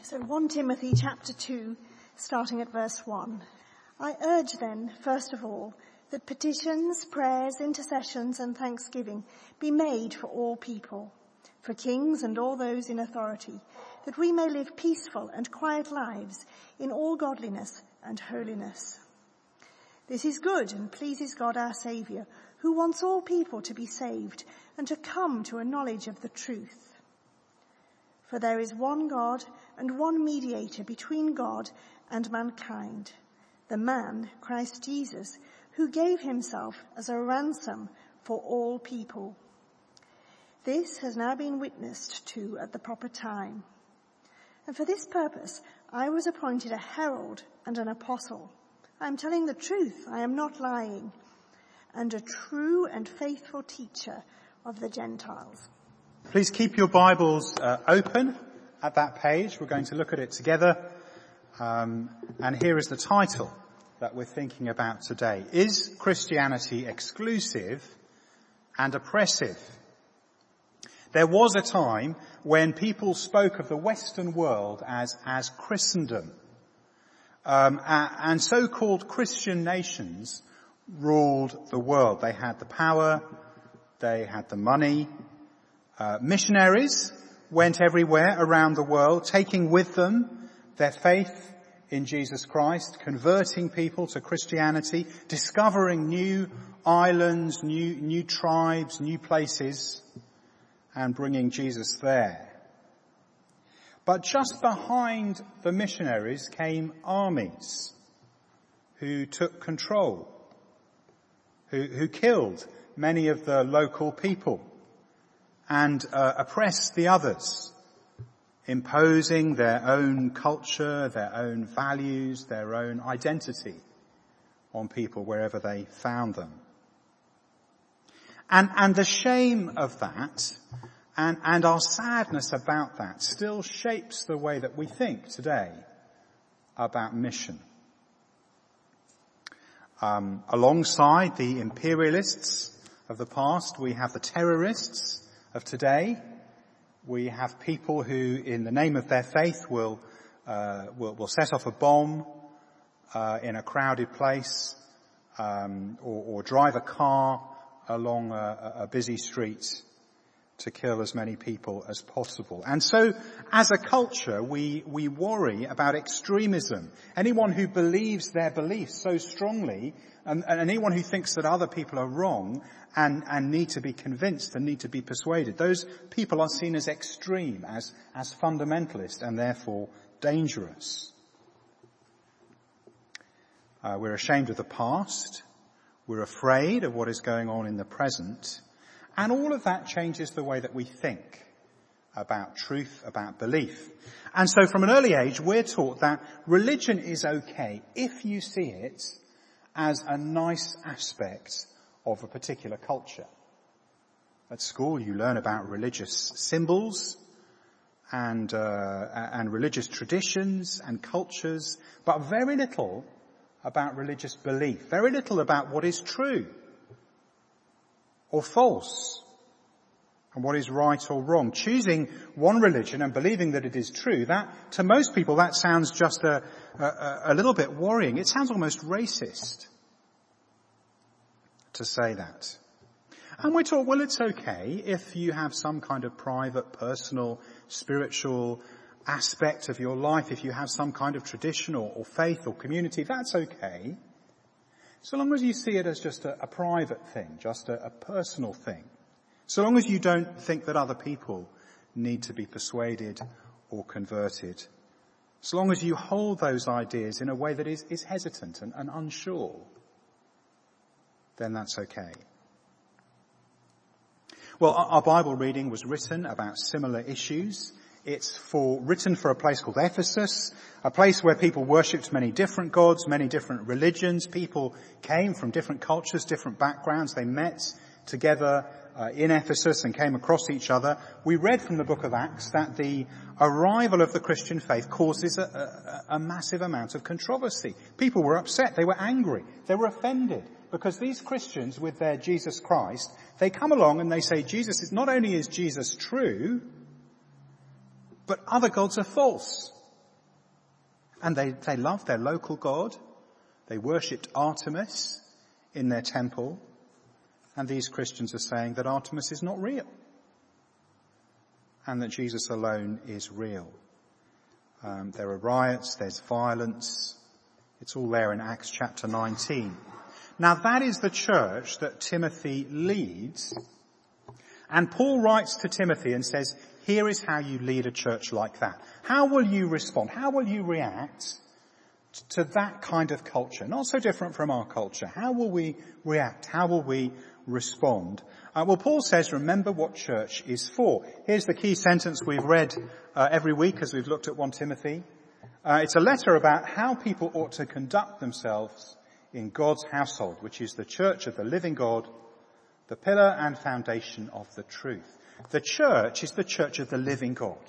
So 1 Timothy chapter 2, starting at verse 1. I urge then, first of all, that petitions, prayers, intercessions and thanksgiving be made for all people, for kings and all those in authority, that we may live peaceful and quiet lives in all godliness and holiness. This is good and pleases God our Saviour, who wants all people to be saved and to come to a knowledge of the truth. For there is one God and one mediator between God and mankind, the man, Christ Jesus, who gave himself as a ransom for all people. This has now been witnessed to at the proper time. And for this purpose I was appointed a herald and an apostle. I am telling the truth, I am not lying, and a true and faithful teacher of the Gentiles. Please keep your Bibles open at that page. We're going to look at it together. And here is the title that we're thinking about today. Is Christianity exclusive and oppressive? There was a time when people spoke of the Western world as Christendom. And so-called Christian nations ruled the world. They had the power, they had the money. Missionaries went everywhere around the world, taking with them their faith in Jesus Christ, converting people to Christianity, discovering new islands, new tribes, new places, and bringing Jesus there. But just behind the missionaries came armies who took control, who killed many of the local people and oppressed the others, imposing their own culture, their own values, their own identity on people wherever they found them. And the shame of that and our sadness about that still shapes the way that we think today about mission. Alongside the imperialists of the past, we have the terrorists of today. We have people who, in the name of their faith, will set off a bomb in a crowded place, or drive a car along a busy street to kill as many people as possible. And so, as a culture, we worry about extremism. Anyone who believes their beliefs so strongly, and anyone who thinks that other people are wrong and need to be convinced and need to be persuaded, those people are seen as extreme, as fundamentalist, and therefore dangerous. We're ashamed of the past. We're afraid of what is going on in the present. And all of that changes the way that we think about truth, about belief. And so from an early age, we're taught that religion is okay if you see it as a nice aspect of a particular culture. At school, you learn about religious symbols and religious traditions and cultures, but very little about religious belief, very little about what is true or false, and what is right or wrong. Choosing one religion and believing that it is true, that, to most people, that sounds just a little bit worrying. It sounds almost racist to say that. And we're taught, well, it's okay if you have some kind of private, personal, spiritual aspect of your life, if you have some kind of tradition or faith or community, that's okay. So long as you see it as just a private thing, just a personal thing. So long as you don't think that other people need to be persuaded or converted. So long as you hold those ideas in a way that is hesitant and unsure, then that's okay. Well, our Bible reading was written about similar issues. It's written for a place called Ephesus, a place where people worshipped many different gods, many different religions. People came from different cultures, different backgrounds. They met together in Ephesus and came across each other. We read from the book of Acts that the arrival of the Christian faith causes a massive amount of controversy. People were upset. They were angry. They were offended because these Christians, with their Jesus Christ, they come along and they say not only is Jesus true, but other gods are false. And they loved their local god. They worshipped Artemis in their temple. And these Christians are saying that Artemis is not real. And that Jesus alone is real. There are riots, there's violence. It's all there in Acts chapter 19. Now that is the church that Timothy leads. And Paul writes to Timothy and says, here is how you lead a church like that. How will you respond? How will you react to that kind of culture? Not so different from our culture. How will we react? How will we respond? Well, Paul says, remember what church is for. Here's the key sentence we've read every week as we've looked at 1 Timothy. It's a letter about how people ought to conduct themselves in God's household, which is the church of the living God, the pillar and foundation of the truth. The church is the church of the living God.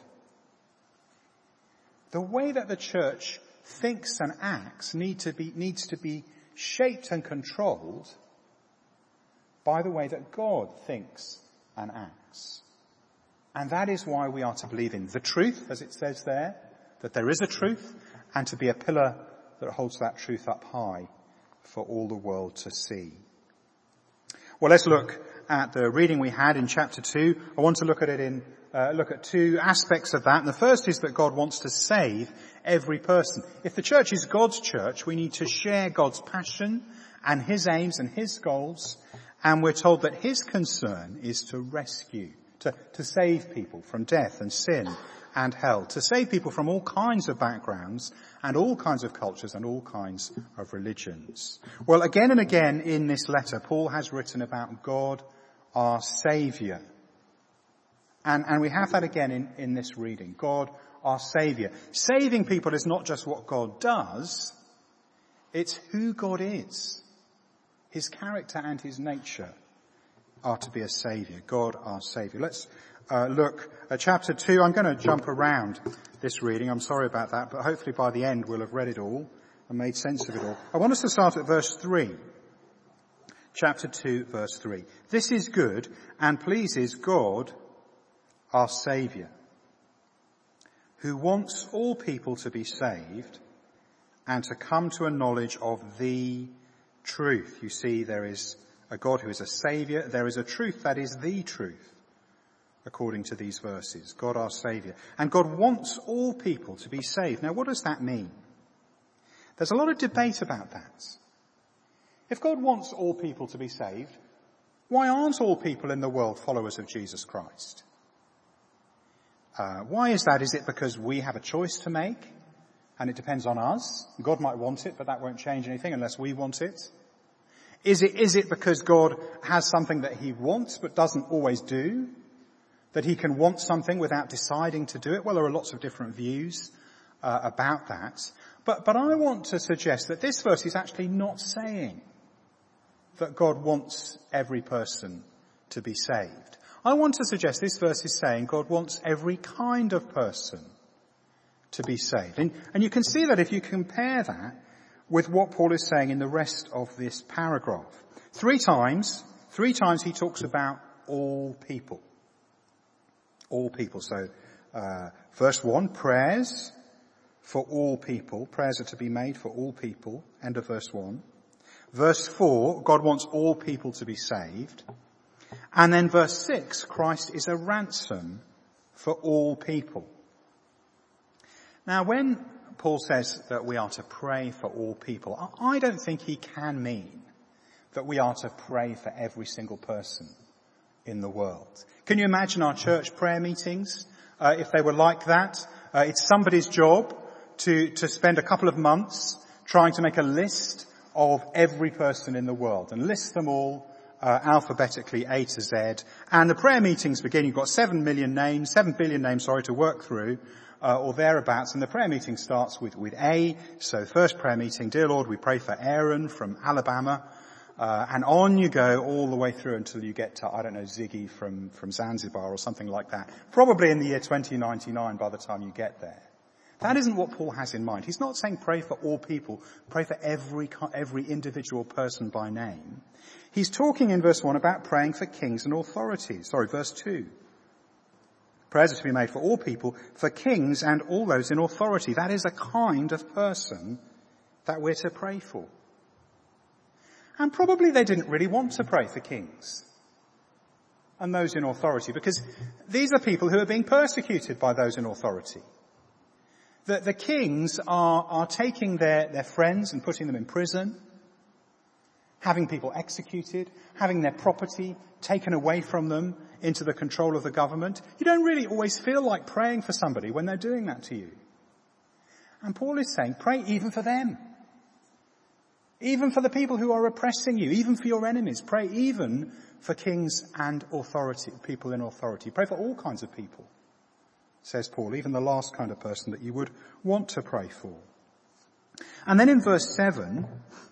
The way that the church thinks and acts needs to be shaped and controlled by the way that God thinks and acts. And that is why we are to believe in the truth, as it says there, that there is a truth, and to be a pillar that holds that truth up high for all the world to see. Well, let's look at the reading we had in chapter 2. I want to look at two aspects of that. And the first is that God wants to save every person. If the church is God's church, we need to share God's passion and his aims and his goals. And we're told that his concern is to rescue, to save people from death and sin and hell, to save people from all kinds of backgrounds and all kinds of cultures and all kinds of religions. Well, again and again in this letter, Paul has written about God, our Saviour. And we have that again in this reading. God, our Saviour. Saving people is not just what God does, it's who God is. His character and his nature are to be a saviour. God, our saviour. Let's look at chapter 2. I'm going to jump around this reading. I'm sorry about that, but hopefully by the end we'll have read it all and made sense of it all. I want us to start at verse 3. Chapter 2, verse 3. This is good and pleases God, our Saviour, who wants all people to be saved and to come to a knowledge of the truth. You see, there is a God who is a saviour. There is a truth that is the truth, according to these verses. God our Saviour. And God wants all people to be saved. Now, what does that mean? There's a lot of debate about that. If God wants all people to be saved, why aren't all people in the world followers of Jesus Christ? Why is that? Is it because we have a choice to make? And it depends on us. God might want it, but that won't change anything unless we want it. Is it because God has something that he wants but doesn't always do? That he can want something without deciding to do it? Well, there are lots of different views about that. But I want to suggest that this verse is actually not saying that God wants every person to be saved. I want to suggest this verse is saying God wants every kind of person to be saved. And you can see that if you compare that with what Paul is saying in the rest of this paragraph. Three times he talks about all people. All people. So, verse 1, prayers for all people. Prayers are to be made for all people. End of verse 1. Verse 4, God wants all people to be saved. And then verse 6, Christ is a ransom for all people. Now, when Paul says that we are to pray for all people, I don't think he can mean that we are to pray for every single person in the world. Can you imagine our church prayer meetings if they were like that? It's somebody's job to spend a couple of months trying to make a list of every person in the world and list them all alphabetically A to Z. And the prayer meetings begin. You've got 7 billion names to work through. Or thereabouts, and the prayer meeting starts with A. So first prayer meeting, dear Lord, we pray for Aaron from Alabama, and on you go all the way through until you get to, I don't know, Ziggy from Zanzibar or something like that. Probably in the year 2099 by the time you get there. That isn't what Paul has in mind. He's not saying pray for all people, pray for every individual person by name. He's talking in verse 1 about praying for kings and authorities. Verse 2. Prayers are to be made for all people, for kings and all those in authority. That is a kind of person that we're to pray for. And probably they didn't really want to pray for kings and those in authority, because these are people who are being persecuted by those in authority. The kings are taking their friends and putting them in prison, having people executed, having their property taken away from them into the control of the government. You don't really always feel like praying for somebody when they're doing that to you. And Paul is saying, pray even for them. Even for the people who are oppressing you, even for your enemies. Pray even for kings and authority, people in authority. Pray for all kinds of people, says Paul, even the last kind of person that you would want to pray for. And then in verse 7,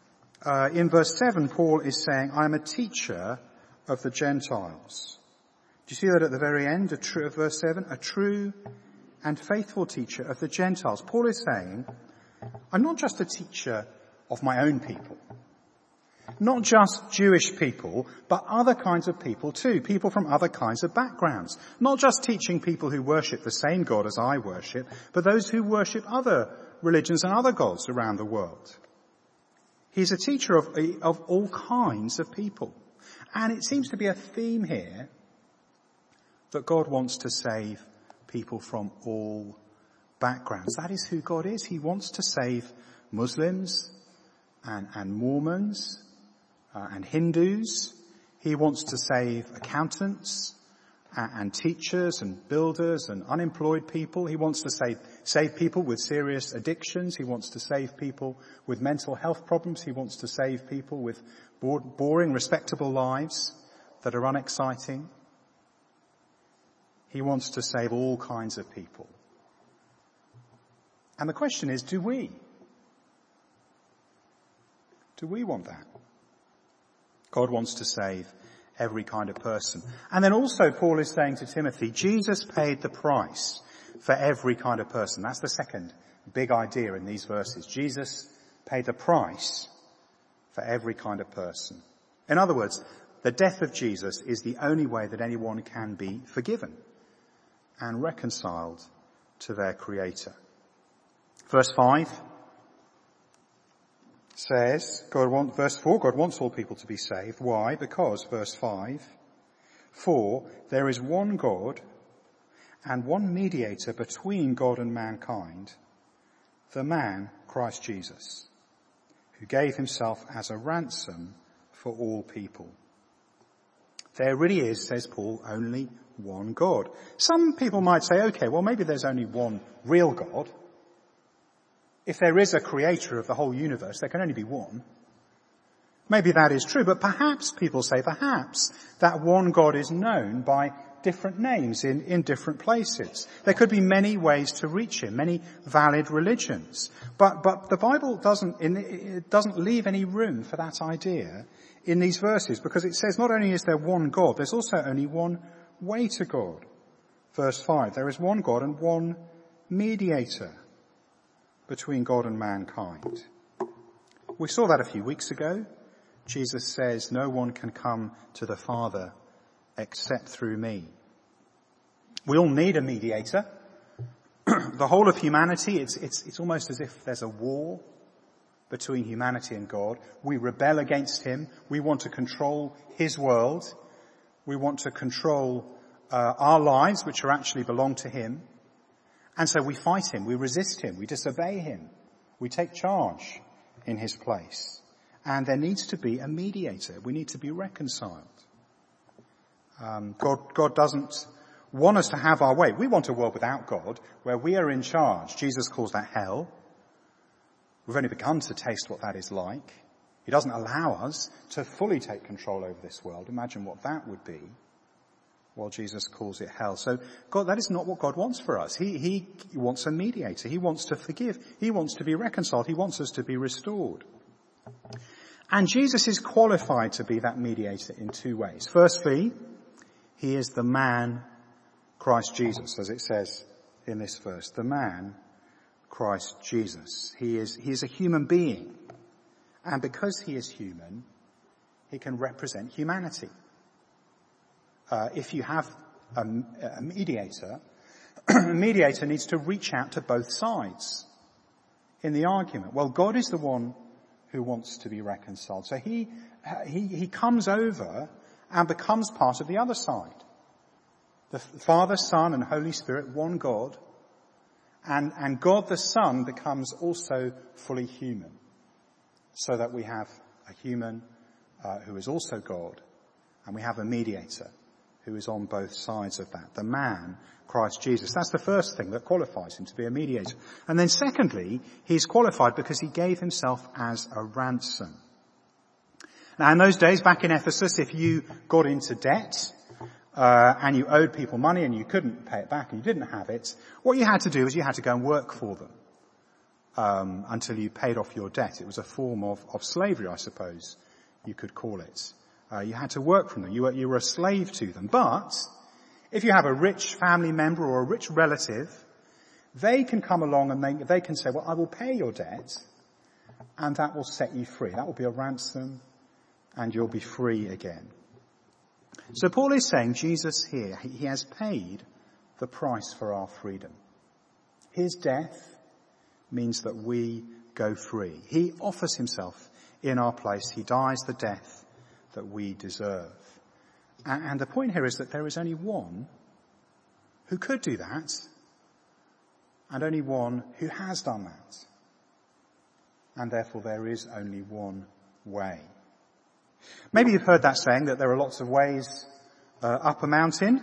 Paul is saying, I am a teacher of the Gentiles. Do you see that at the very end of verse 7? A true and faithful teacher of the Gentiles. Paul is saying, I'm not just a teacher of my own people. Not just Jewish people, but other kinds of people too. People from other kinds of backgrounds. Not just teaching people who worship the same God as I worship, but those who worship other religions and other gods around the world. He's a teacher of all kinds of people. And it seems to be a theme here that God wants to save people from all backgrounds. That is who God is. He wants to save Muslims and Mormons and Hindus. He wants to save accountants and teachers and builders and unemployed people. He wants to save people with serious addictions. He wants to save people with mental health problems. He wants to save people with boring, respectable lives that are unexciting. He wants to save all kinds of people. And the question is, do we? Do we want that? God wants to save every kind of person. And then also Paul is saying to Timothy, Jesus paid the price for every kind of person. That's the second big idea in these verses. Jesus paid the price for every kind of person. In other words, the death of Jesus is the only way that anyone can be forgiven and reconciled to their Creator. Verse 5 says, verse 4, God wants all people to be saved. Why? Because, verse 5, for there is one God and one mediator between God and mankind, the man, Christ Jesus, who gave himself as a ransom for all people. There really is, says Paul, only one God. Some people might say, okay, well maybe there's only one real God. If there is a creator of the whole universe, there can only be one. Maybe that is true, but perhaps, people say, perhaps that one God is known by different names in different places. There could be many ways to reach him, many valid religions. But the Bible doesn't leave any room for that idea in these verses, because it says not only is there one God, there's also only one way to God. Verse 5, there is one God and one mediator between God and mankind. We saw that a few weeks ago. Jesus says, no one can come to the Father except through me. We all need a mediator. The whole of humanity, it's almost as if there's a war between humanity and God. We rebel against him. We want to control his world. We want to control our lives, which actually belong to him. And so we fight him, we resist him, we disobey him, we take charge in his place. And there needs to be a mediator. We need to be reconciled. God doesn't want us to have our way. We want a world without God, where we are in charge. Jesus calls that hell. We've only begun to taste what that is like. He doesn't allow us to fully take control over this world. Imagine what that would be. Well, Jesus calls it hell. So God, that is not what God wants for us. He wants a mediator. He wants to forgive. He wants to be reconciled. He wants us to be restored. And Jesus is qualified to be that mediator in two ways. Firstly, he is the man, Christ Jesus, as it says in this verse. The man, Christ Jesus. He is a human being. And because he is human, he can represent humanity. If you have a mediator, a mediator needs to reach out to both sides in the argument. Well, God is the one who wants to be reconciled. So he comes over and becomes part of the other side. The Father, Son, and Holy Spirit, one God. And God the Son becomes also fully human. So that we have a human who is also God. And we have a mediator who is on both sides of that. The man, Christ Jesus. That's the first thing that qualifies him to be a mediator. And then secondly, he's qualified because he gave himself as a ransom. Now in those days, back in Ephesus, if you got into debt, and you owed people money and you couldn't pay it back and you didn't have it, what you had to do is you had to go and work for them, until you paid off your debt. It was a form of slavery, I suppose you could call it. You had to work from them. You were a slave to them. But if you have a rich family member or a rich relative, they can come along and they can say, well, I will pay your debt, and that will set you free. That will be a ransom, and you'll be free again. So Paul is saying Jesus here, he has paid the price for our freedom. His death means that we go free. He offers himself in our place. He dies the death that we deserve. And the point here is that there is only one who could do that, and only one who has done that. And therefore there is only one way. Maybe you've heard that saying that there are lots of ways up a mountain.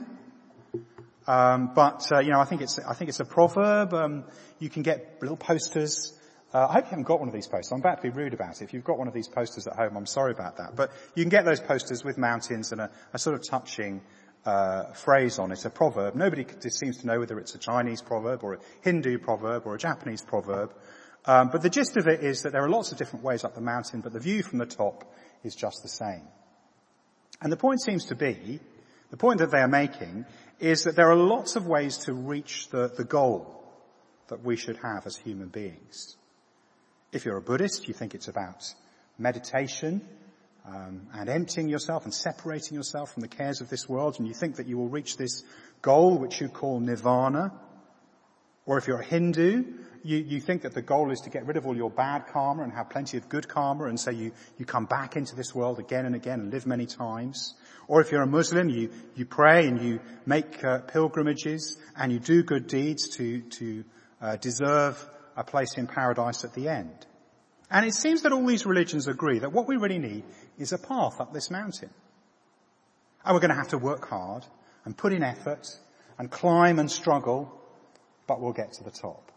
But I think it's a proverb. You can get little posters. I hope you haven't got one of these posters. I'm about to be rude about it. If you've got one of these posters at home, I'm sorry about that. But you can get those posters with mountains and a sort of touching phrase on it, a proverb. Nobody seems to know whether it's a Chinese proverb or a Hindu proverb or a Japanese proverb. But the gist of it is that there are lots of different ways up the mountain, but the view from the top is just the same. And the point that they are making is that there are lots of ways to reach the goal that we should have as human beings. If you're a Buddhist, you think it's about meditation and emptying yourself and separating yourself from the cares of this world, and you think that you will reach this goal which you call nirvana. Or if you're a Hindu, you think that the goal is to get rid of all your bad karma and have plenty of good karma, and so you come back into this world again and again and live many times. Or if you're a Muslim, you pray and you make pilgrimages and you do good deeds to deserve a place in paradise at the end. And it seems that all these religions agree that what we really need is a path up this mountain. And we're going to have to work hard and put in effort and climb and struggle, but we'll get to the top.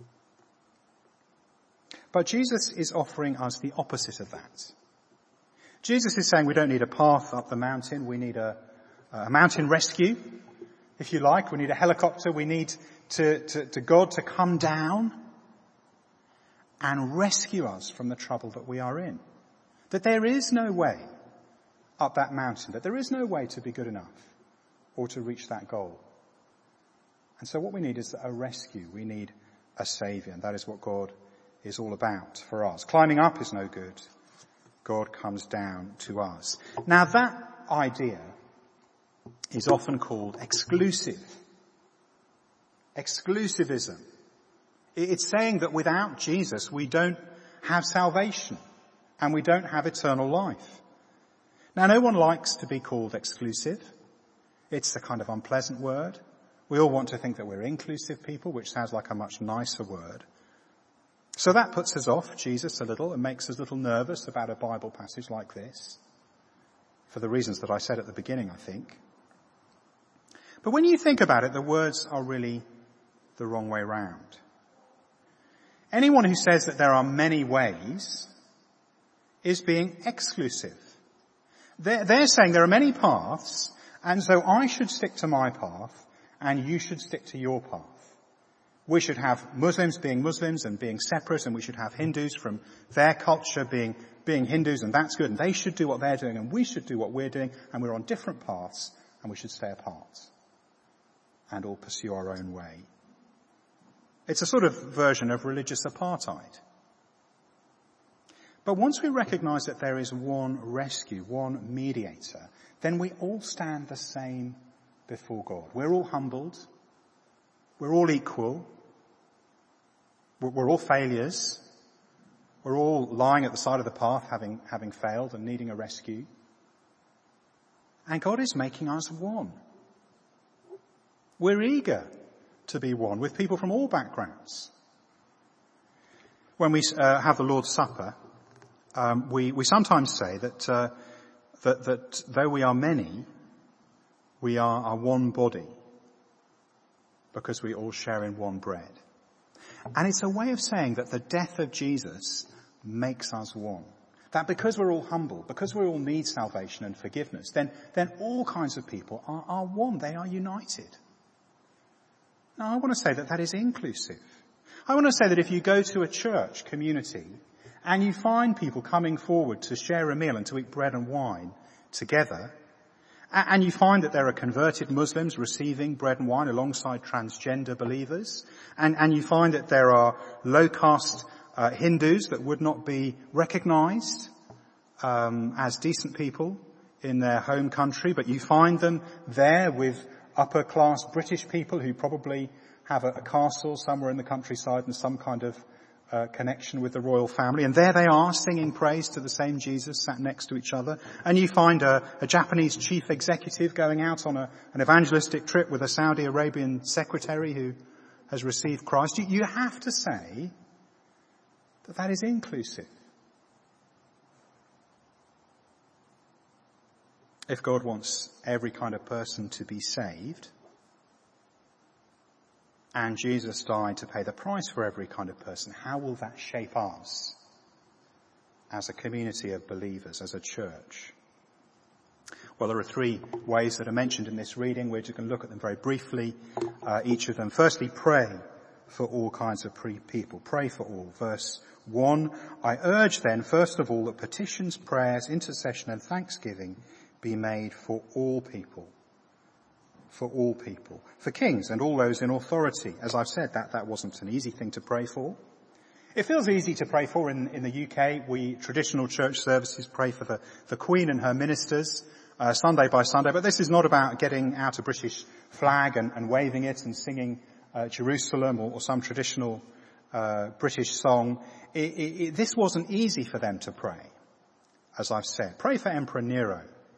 But Jesus is offering us the opposite of that. Jesus is saying we don't need a path up the mountain. We need a mountain rescue, if you like. We need a helicopter. We need to God to come down and rescue us from the trouble that we are in. That there is no way up that mountain. That there is no way to be good enough or to reach that goal. And so what we need is a rescue. We need a saviour. And that is what God is all about for us. Climbing up is no good. God comes down to us. Now that idea is often called exclusivism. It's saying that without Jesus we don't have salvation and we don't have eternal life. Now no one likes to be called exclusive. It's a kind of unpleasant word. We all want to think that we're inclusive people, which sounds like a much nicer word. So that puts us off Jesus a little and makes us a little nervous about a Bible passage like this, for the reasons that I said at the beginning, I think. But when you think about it, the words are really the wrong way round. Anyone who says that there are many ways is being exclusive. They're saying there are many paths, and so I should stick to my path, and you should stick to your path. We should have Muslims being Muslims and being separate, and we should have Hindus from their culture being Hindus, and that's good, and they should do what they're doing, and we should do what we're doing, and we're on different paths, and we should stay apart and all pursue our own way. It's a sort of version of religious apartheid. But once we recognize that there is one rescue, one mediator, then we all stand the same before God. We're all humbled. We're all equal. We're all failures. We're all lying at the side of the path having failed and needing a rescue. And God is making us one. We're eager to be one with people from all backgrounds. When we have the Lord's Supper, we sometimes say that though we are many, we are one body because we all share in one bread. And it's a way of saying that the death of Jesus makes us one. That because we're all humble, because we all need salvation and forgiveness, then all kinds of people are one. They are united. Now, I want to say that is inclusive. I want to say that if you go to a church community and you find people coming forward to share a meal and to eat bread and wine together, and you find that there are converted Muslims receiving bread and wine alongside transgender believers, and you find that there are low-caste Hindus that would not be recognized as decent people in their home country, but you find them there with upper-class British people who probably have a castle somewhere in the countryside and some kind of connection with the royal family. And there they are singing praise to the same Jesus sat next to each other. And you find a Japanese chief executive going out on an evangelistic trip with a Saudi Arabian secretary who has received Christ. You have to say that is inclusive. If God wants every kind of person to be saved, and Jesus died to pay the price for every kind of person, how will that shape us as a community of believers, as a church? Well, there are three ways that are mentioned in this reading. We're just going to look at them very briefly, each of them. Firstly, pray for all kinds of people. Pray for all. Verse 1, I urge then, first of all, that petitions, prayers, intercession and thanksgiving be made for all people. For all people. For kings and all those in authority. As I've said, that wasn't an easy thing to pray for. It feels easy to pray for in the UK. We, traditional church services, pray for the Queen and her ministers, Sunday by Sunday. But this is not about getting out a British flag and waving it and singing Jerusalem or some traditional British song. This wasn't easy for them to pray, as I've said. Pray for Emperor Nero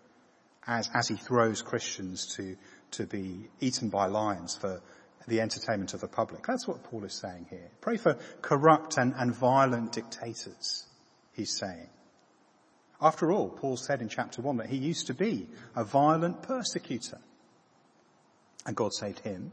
as he throws Christians to be eaten by lions for the entertainment of the public. That's what Paul is saying here. Pray for corrupt and violent dictators, he's saying. After all, Paul said in chapter 1 that he used to be a violent persecutor. And God saved him.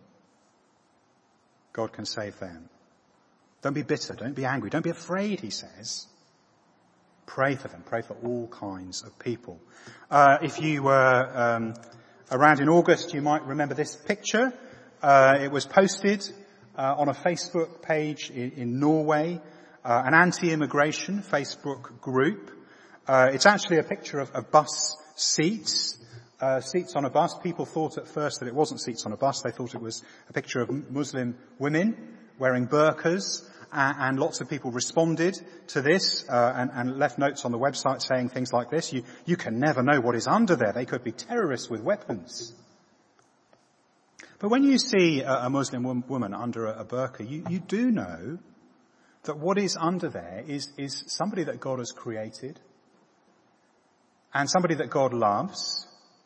God can save them. Don't be bitter, don't be angry, don't be afraid, he says. Pray for them, pray for all kinds of people. If you were around in August, you might remember this picture. It was posted on a Facebook page in Norway, an anti-immigration Facebook group. It's actually a picture of bus seats, seats on a bus. People thought at first that it wasn't seats on a bus. They thought it was a picture of Muslim women wearing burqas. And lots of people responded to this and left notes on the website saying things like this. You can never know what is under there. They could be terrorists with weapons. But when you see a Muslim woman under a burqa, you do know that what is under there is somebody that God has created, and somebody that God loves,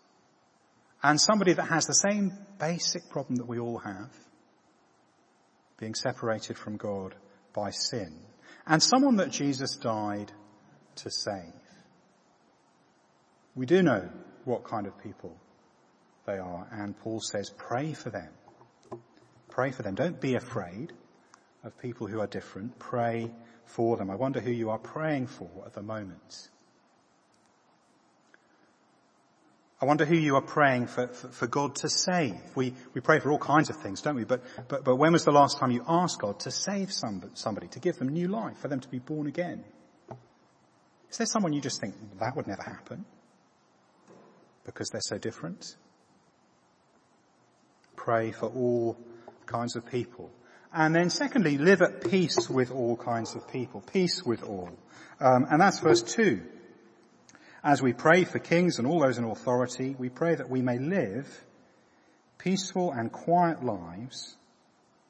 and somebody that has the same basic problem that we all have, being separated from God by sin, and someone that Jesus died to save. We do know what kind of people they are, and Paul says, pray for them. Pray for them. Don't be afraid of people who are different. Pray for them. I wonder who you are praying for at the moment. I wonder who you are praying for God to save. We pray for all kinds of things, don't we? But when was the last time you asked God to save somebody, to give them new life, for them to be born again? Is there someone you just think, that would never happen because they're so different? Pray for all kinds of people. And then secondly, live at peace with all kinds of people. Peace with all. And that's verse 2. As we pray for kings and all those in authority, we pray that we may live peaceful and quiet lives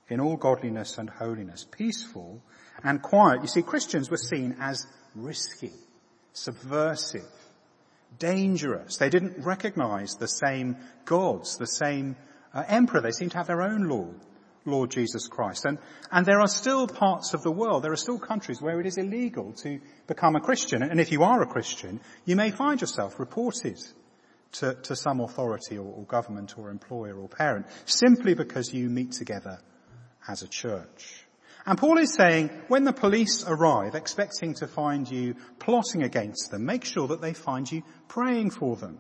in all godliness and holiness, peaceful and quiet. You see, Christians were seen as risky, subversive, dangerous. They didn't recognize the same gods, the same emperor. They seemed to have their own Lord Jesus Christ. And there are still parts of the world, there are still countries where it is illegal to become a Christian. And if you are a Christian, you may find yourself reported to some authority or government or employer or parent simply because you meet together as a church. And Paul is saying, when the police arrive expecting to find you plotting against them, make sure that they find you praying for them.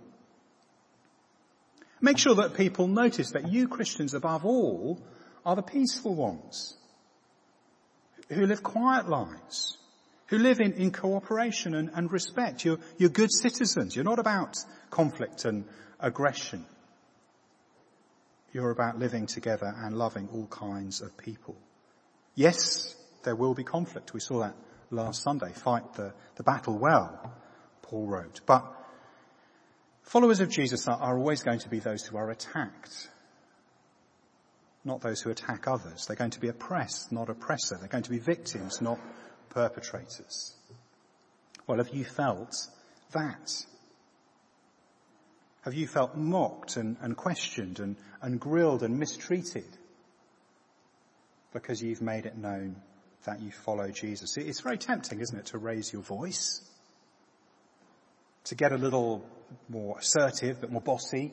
Make sure that people notice that you Christians above all are the peaceful ones, who live quiet lives, who live in cooperation and respect. You're good citizens. You're not about conflict and aggression. You're about living together and loving all kinds of people. Yes, there will be conflict. We saw that last Sunday. Fight the battle well, Paul wrote. But followers of Jesus are always going to be those who are attacked, not those who attack others. They're going to be oppressed, not oppressor. They're going to be victims, not perpetrators. Well, have you felt that? Have you felt mocked and questioned and grilled and mistreated because you've made it known that you follow Jesus? It's very tempting, isn't it, to raise your voice, to get a little more assertive, a bit more bossy,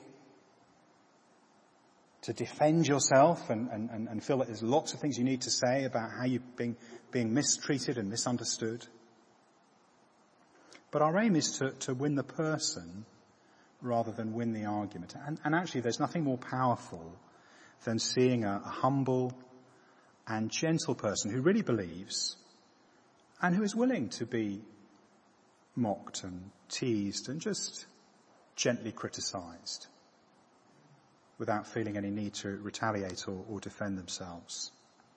to defend yourself and feel that there's lots of things you need to say about how you're being mistreated and misunderstood. But our aim is to win the person rather than win the argument. And actually there's nothing more powerful than seeing a humble and gentle person who really believes and who is willing to be mocked and teased and just gently criticized without feeling any need to retaliate or defend themselves.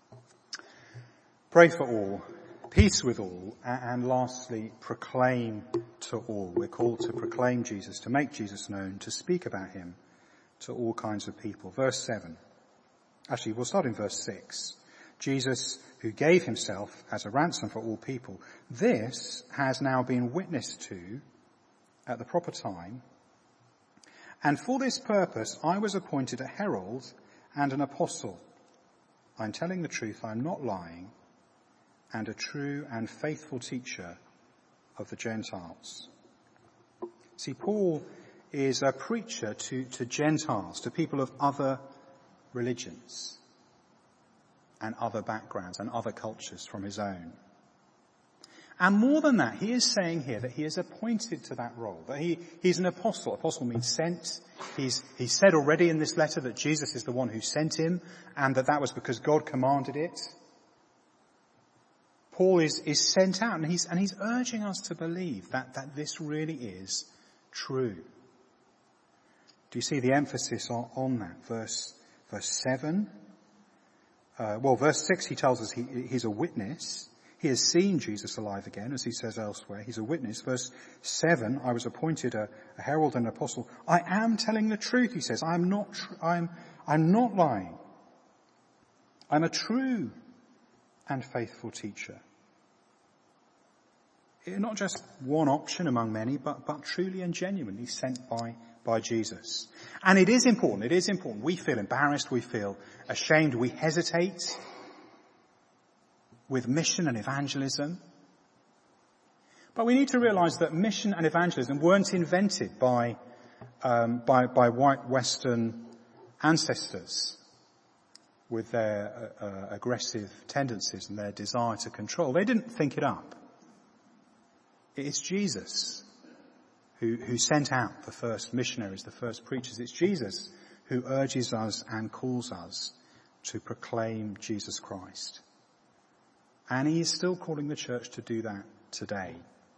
Pray for all, peace with all, and lastly, proclaim to all. We're called to proclaim Jesus, to make Jesus known, to speak about him to all kinds of people. Verse 7. Actually, we'll start in verse 6. Jesus, who gave himself as a ransom for all people, this has now been witnessed to at the proper time. And for this purpose, I was appointed a herald and an apostle. I'm telling the truth, I'm not lying, and a true and faithful teacher of the Gentiles. See, Paul is a preacher to Gentiles, to people of other religions and other backgrounds and other cultures from his own. And more than that, he is saying here that he is appointed to that role, that he's an apostle. Apostle means sent. He's said already in this letter that Jesus is the one who sent him and that was because God commanded it. Paul is sent out and he's urging us to believe that this really is true. Do you see the emphasis on that? Verse 7. Verse 6 he tells us he's a witness. He has seen Jesus alive again, as he says elsewhere. He's a witness. Verse 7, I was appointed a herald and an apostle. I am telling the truth, he says. I'm not lying. I'm a true and faithful teacher. Not just one option among many, but truly and genuinely sent by Jesus. And it is important. We feel embarrassed, we feel ashamed, we hesitate with mission and evangelism. But we need to realize that mission and evangelism weren't invented by white Western ancestors with their aggressive tendencies and their desire to control. They didn't think it up. It's Jesus who sent out the first missionaries, the first preachers. It's Jesus who urges us and calls us to proclaim Jesus Christ. And he is still calling the church to do that today.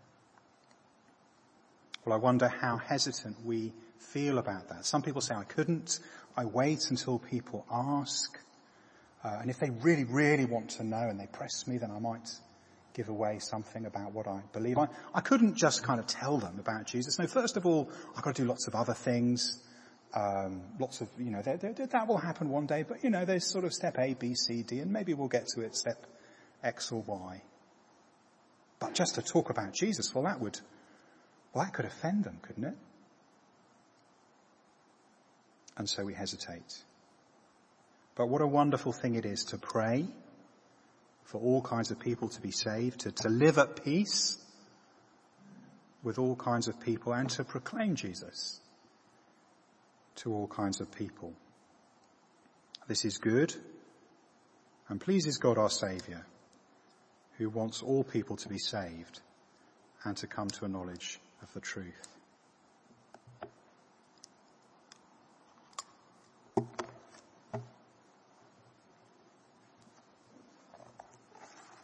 Well, I wonder how hesitant we feel about that. Some people say, I couldn't. I wait until people ask. And if they really, really want to know and they press me, then I might give away something about what I believe. I couldn't just kind of tell them about Jesus. No, first of all, I've got to do lots of other things. lots of, that will happen one day, but there's sort of step A, B, C, D, and maybe we'll get to it step X or Y. But just to talk about Jesus, that could offend them, couldn't it? And so we hesitate. But what a wonderful thing it is to pray for all kinds of people to be saved, to live at peace with all kinds of people, and to proclaim Jesus to all kinds of people. This is good and pleases God our Saviour, who wants all people to be saved and to come to a knowledge of the truth.